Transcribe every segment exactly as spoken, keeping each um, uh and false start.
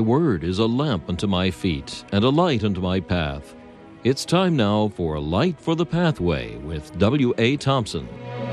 word is a lamp unto my feet and a light unto my path. It's time now for Light for the Pathway with W A. Thompson.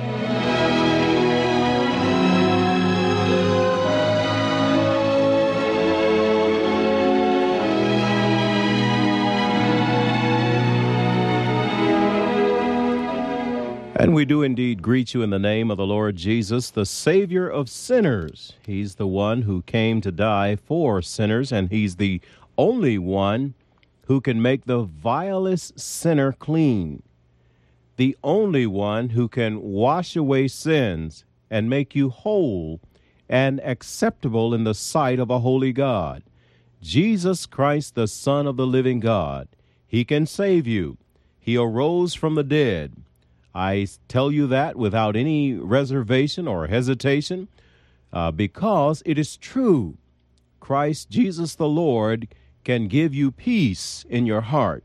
And we do indeed greet you in the name of the Lord Jesus, the Savior of sinners. He's the one who came to die for sinners, and he's the only one who can make the vilest sinner clean. The only one who can wash away sins and make you whole and acceptable in the sight of a holy God. Jesus Christ, the Son of the living God. He can save you. He arose from the dead. I tell you that without any reservation or hesitation, uh, because it is true. Christ Jesus the Lord can give you peace in your heart.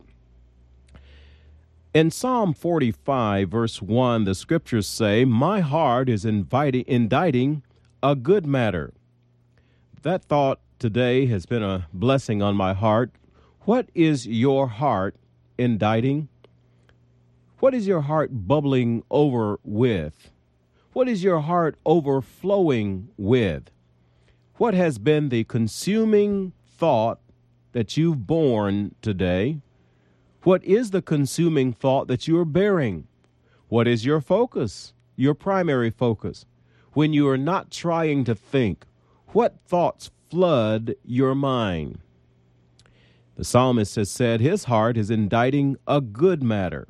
In Psalm forty-five, verse one, the scriptures say, "My heart is inviting, inditing a good matter." That thought today has been a blessing on my heart. What is your heart inditing? What is your heart bubbling over with? What is your heart overflowing with? What has been the consuming thought that you've borne today? What is the consuming thought that you are bearing? What is your focus, your primary focus? When you are not trying to think, what thoughts flood your mind? The psalmist has said his heart is inditing a good matter.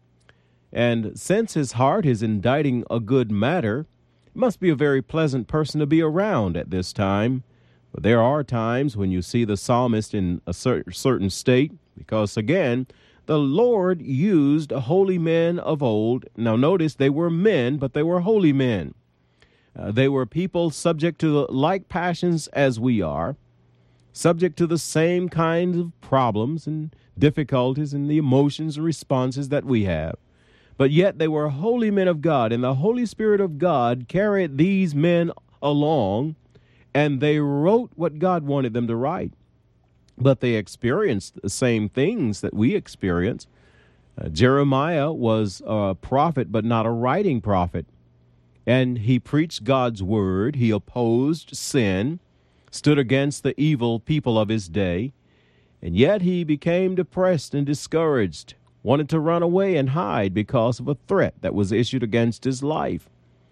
And since his heart is inditing a good matter, it must be a very pleasant person to be around at this time. But there are times when you see the psalmist in a cer- certain state, because again, the Lord used holy men of old. Now notice they were men, but they were holy men. Uh, they were people subject to the like passions as we are, subject to the same kinds of problems and difficulties and the emotions and responses that we have. But yet they were holy men of God, and the Holy Spirit of God carried these men along, and they wrote what God wanted them to write. But they experienced the same things that we experience. Uh, Jeremiah was a prophet, but not a writing prophet. And he preached God's word. He opposed sin, stood against the evil people of his day. And yet he became depressed and discouraged, wanted to run away and hide because of a threat that was issued against his life,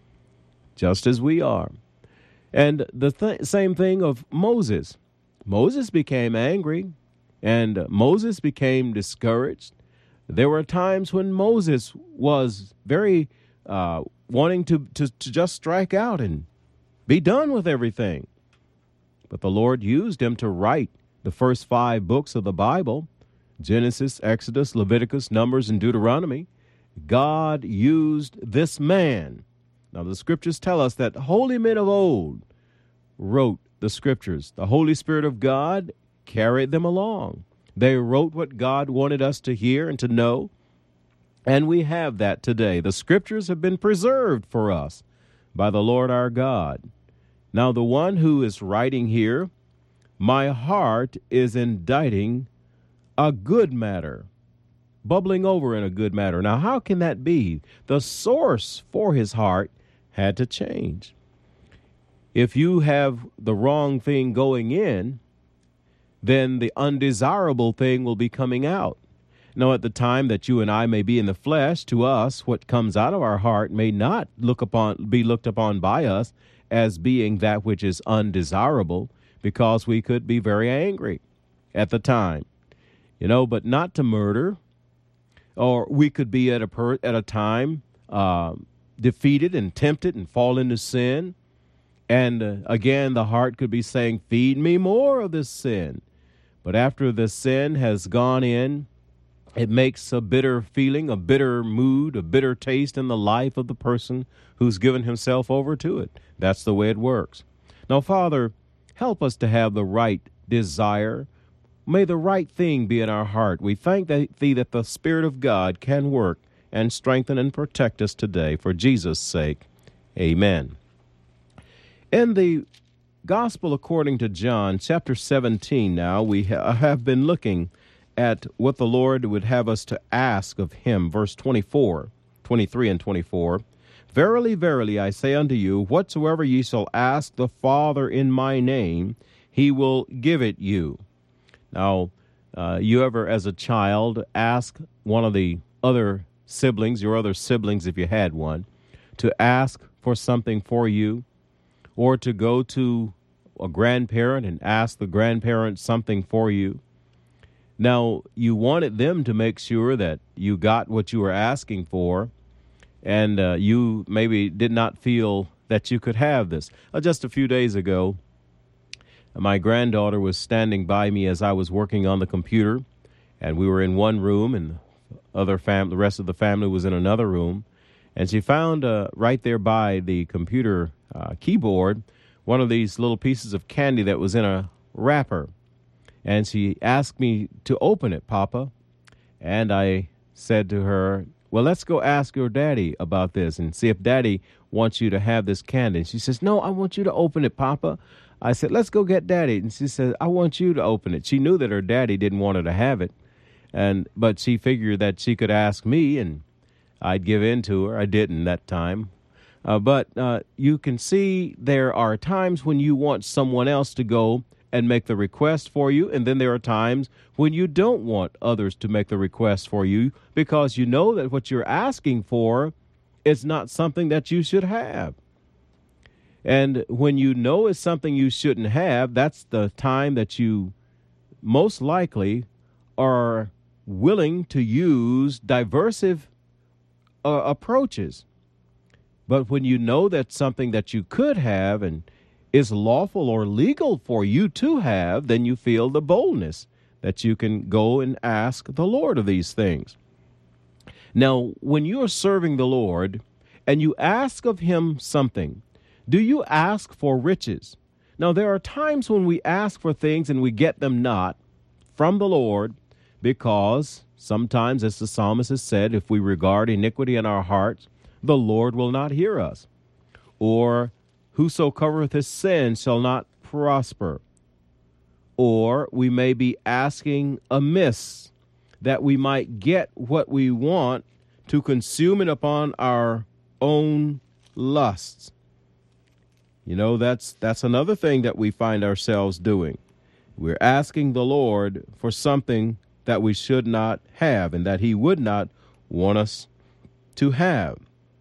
just as we are. And the th- same thing of Moses. Moses became angry, and Moses became discouraged. There were times when Moses was very uh, wanting to, to, to just strike out and be done with everything. But the Lord used him to write the first five books of the Bible, Genesis, Exodus, Leviticus, Numbers, and Deuteronomy. God used this man. Now, the scriptures tell us that holy men of old wrote the scriptures. The Holy Spirit of God carried them along. They wrote what God wanted us to hear and to know, and we have that today. The scriptures have been preserved for us by the Lord our God. Now, the one who is writing here, "My heart is inditing a good matter," bubbling over in a good matter. Now, how can that be? The source for his heart had to change. If you have the wrong thing going in, then the undesirable thing will be coming out. Now, at the time that you and I may be in the flesh, to us, what comes out of our heart may not look upon, be looked upon by us as being that which is undesirable, because we could be very angry at the time. You know, but not to murder, or we could be at a per, at a time uh, defeated and tempted and fall into sin. And uh, again, the heart could be saying, "Feed me more of this sin." But after the sin has gone in, it makes a bitter feeling, a bitter mood, a bitter taste in the life of the person who's given himself over to it. That's the way it works. Now, Father, help us to have the right desire. May the right thing be in our heart. We thank thee that the Spirit of God can work and strengthen and protect us today. For Jesus' sake, amen. In the Gospel according to John, chapter seventeen now, we ha- have been looking at what the Lord would have us to ask of him. Verse twenty-four, twenty-three and twenty-four. Verily, verily, I say unto you, whatsoever ye shall ask the Father in my name, he will give it you. Now, uh, you ever, as a child, ask one of the other siblings, your other siblings if you had one, to ask for something for you, or to go to a grandparent and ask the grandparent something for you? Now, you wanted them to make sure that you got what you were asking for, and uh, you maybe did not feel that you could have this. Uh, just a few days ago, my granddaughter was standing by me as I was working on the computer, and we were in one room, and the other fam- the rest of the family was in another room, and she found uh, right there by the computer uh, keyboard one of these little pieces of candy that was in a wrapper, and she asked me to open it, Papa, and I said to her, well, let's go ask your daddy about this and see if daddy wants you to have this candy. And she says, no, I want you to open it, Papa. I said, let's go get daddy. And she said, I want you to open it. She knew that her daddy didn't want her to have it, and but she figured that she could ask me and I'd give in to her. I didn't that time. Uh, but uh, you can see there are times when you want someone else to go and make the request for you, and then there are times when you don't want others to make the request for you because you know that what you're asking for is not something that you should have. And when you know it's something you shouldn't have, that's the time that you most likely are willing to use diversive uh, approaches. But when you know that's something that you could have and is lawful or legal for you to have, then you feel the boldness that you can go and ask the Lord of these things. Now, when you are serving the Lord and you ask of him something, do you ask for riches? Now, there are times when we ask for things and we get them not from the Lord because sometimes, as the psalmist has said, if we regard iniquity in our hearts, the Lord will not hear us. Or, whoso covereth his sin shall not prosper. Or we may be asking amiss that we might get what we want to consume it upon our own lusts. You know, that's that's another thing that we find ourselves doing. We're asking the Lord for something that we should not have and that he would not want us to have.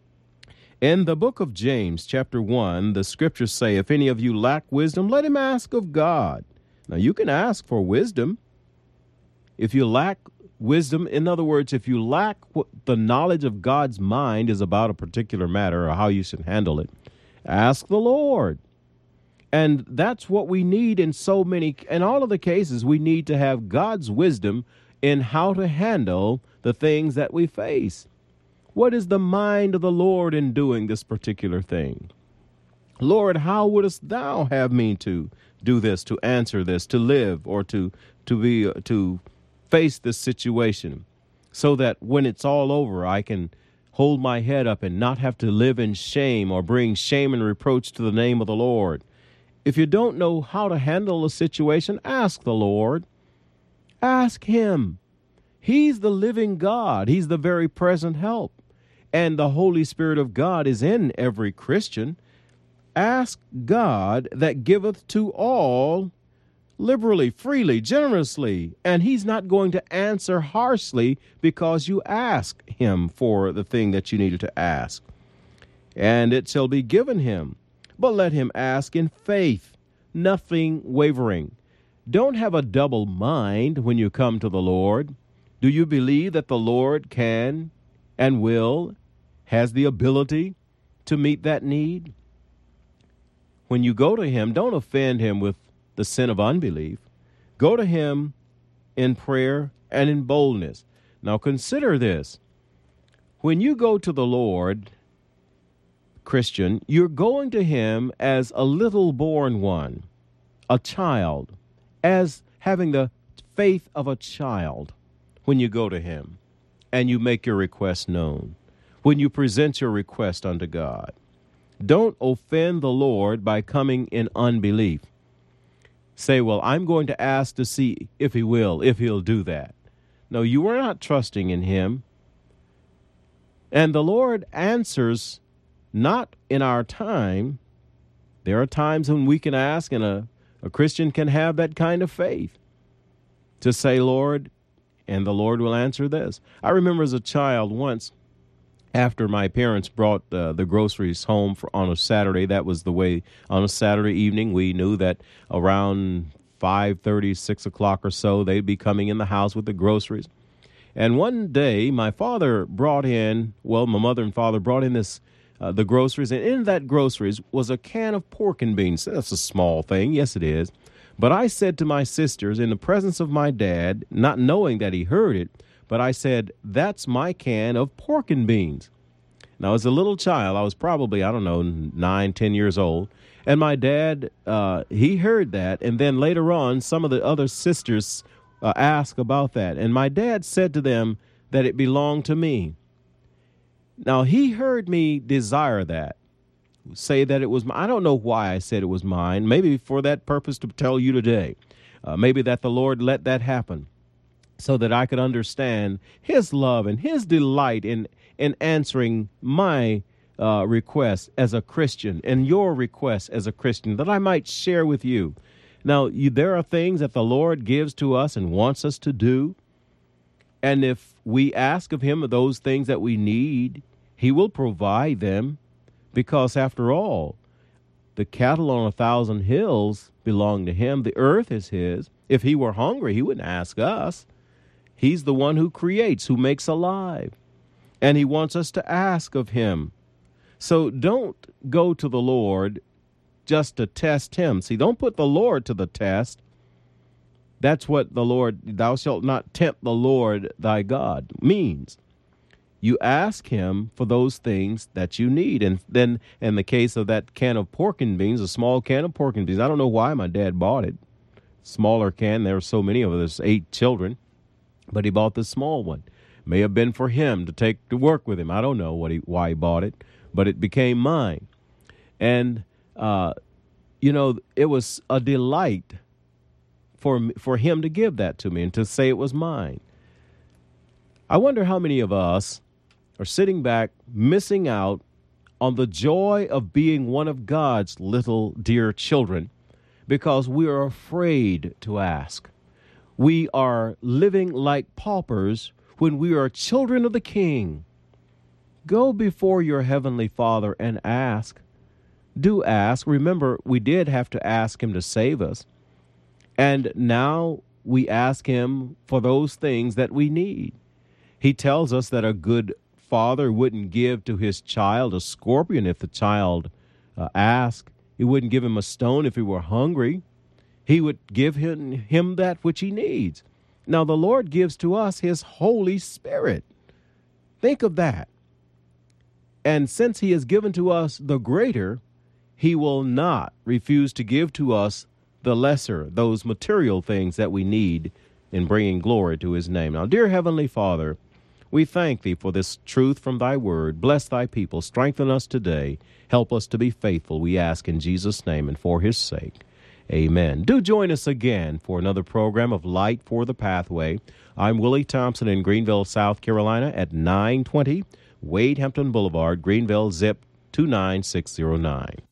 In the book of James, chapter one, the scriptures say, if any of you lack wisdom, let him ask of God. Now, you can ask for wisdom. If you lack wisdom, in other words, if you lack what the knowledge of God's mind is about a particular matter or how you should handle it, ask the Lord. And that's what we need in so many, in all of the cases, we need to have God's wisdom in how to handle the things that we face. What is the mind of the Lord in doing this particular thing? Lord, how wouldest thou have me to do this, to answer this, to live, or to to be uh, to face this situation, so that when it's all over, I can hold my head up and not have to live in shame or bring shame and reproach to the name of the Lord? If you don't know how to handle a situation, ask the Lord. Ask him. He's the living God. He's the very present help. And the Holy Spirit of God is in every Christian. Ask God that giveth to all liberally, freely, generously. And he's not going to answer harshly because you ask him for the thing that you needed to ask. And it shall be given him. But let him ask in faith, nothing wavering. Don't have a double mind when you come to the Lord. Do you believe that the Lord can and will, has the ability to meet that need? When you go to him, don't offend him with the sin of unbelief. Go to him in prayer and in boldness. Now consider this. When you go to the Lord, Christian, you're going to him as a little born one, a child, as having the faith of a child when you go to him and you make your request known, when you present your request unto God. Don't offend the Lord by coming in unbelief. Say, well, I'm going to ask to see if he will, if he'll do that. No, you are not trusting in him. And the Lord answers not in our time. There are times when we can ask, and a, a Christian can have that kind of faith to say, Lord, and the Lord will answer this. I remember as a child once, after my parents brought uh, the groceries home for, on a Saturday, that was the way, on a Saturday evening, we knew that around five thirty, six o'clock or so, they'd be coming in the house with the groceries. And one day, my father brought in, well, my mother and father brought in this, uh, the groceries, and in that groceries was a can of pork and beans. That's a small thing. Yes, it is. But I said to my sisters, in the presence of my dad, not knowing that he heard it, but I said, that's my can of pork and beans. Now, as a little child, I was probably, I don't know, nine, ten years old. And my dad, uh, he heard that. And then later on, some of the other sisters uh, asked about that. And my dad said to them that it belonged to me. Now, he heard me desire that, say that it was mine. I don't know why I said it was mine. Maybe for that purpose to tell you today. Uh, maybe that the Lord let that happen, so that I could understand his love and his delight in, in answering my uh, request as a Christian and your request as a Christian, that I might share with you. Now, you, there are things that the Lord gives to us and wants us to do. And if we ask of him of those things that we need, he will provide them, because after all, the cattle on a thousand hills belong to him. The earth is his. If he were hungry, he wouldn't ask us. He's the one who creates, who makes alive, and he wants us to ask of him. So don't go to the Lord just to test him. See, don't put the Lord to the test. That's what the Lord, thou shalt not tempt the Lord thy God, means. You ask him for those things that you need. And then in the case of that can of pork and beans, a small can of pork and beans, I don't know why my dad bought it. Smaller can, there were so many of us, eight children. But he bought the small one. May have been for him to take to work with him. I don't know what he, why he bought it, but it became mine. And, uh, you know, it was a delight for, for him to give that to me and to say it was mine. I wonder how many of us are sitting back, missing out on the joy of being one of God's little dear children because we are afraid to ask. We are living like paupers when we are children of the King. Go before your heavenly Father and ask. Do ask. Remember, we did have to ask him to save us. And now we ask him for those things that we need. He tells us that a good father wouldn't give to his child a scorpion if the child uh, asked. He wouldn't give him a stone if he were hungry. He would give him, him that which he needs. Now, the Lord gives to us his Holy Spirit. Think of that. And since he has given to us the greater, he will not refuse to give to us the lesser, those material things that we need in bringing glory to his name. Now, dear Heavenly Father, we thank thee for this truth from thy word. Bless thy people. Strengthen us today. Help us to be faithful, we ask in Jesus' name and for his sake. Amen. Do join us again for another program of Light for the Pathway. I'm Willie Thompson in Greenville, South Carolina at nine twenty Wade Hampton Boulevard, Greenville, zip two nine six zero nine.